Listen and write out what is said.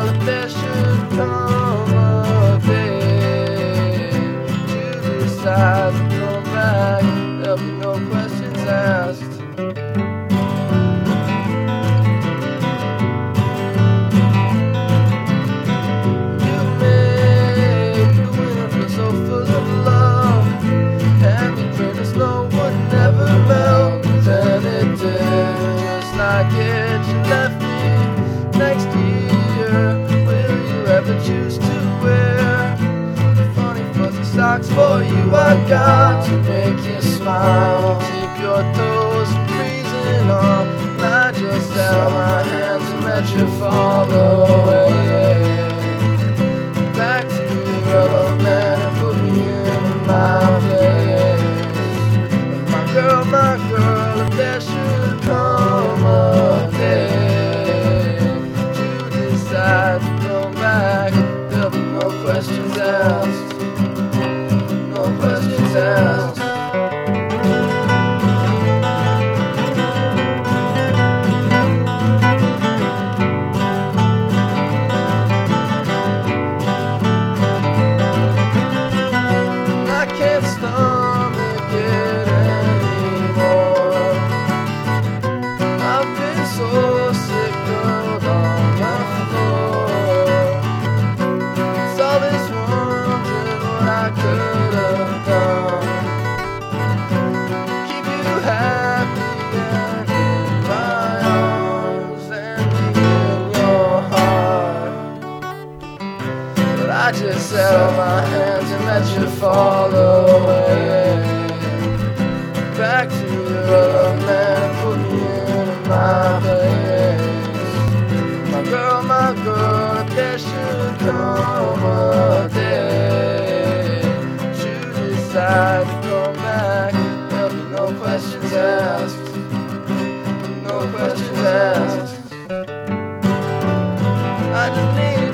girl, if there should come a day to decide to come back, there'll be no questions asked. You make the winter feel so full of love, and the greatness no one ever melts, and it did just like it. You left me next year. Will you ever choose to wear funny fuzzy socks for you? I got to make you smile, keep your toes from freezing off. I just held my hands and let you fall away. Back to the other man and put me in my place. My girl, if there should come a day to decide to come back, there'll be no questions asked. No questions asked. I can't stomach it anymore. I've been so sick curled on the floor. It's always wondering what I could have done. Keep you happy and in my arms and in your heart. But I just held my hands and let you fall away. Back to the other man, put me in my place. My girl, if there should come a day to decide to come back, there'll be no questions asked. No questions asked. I just need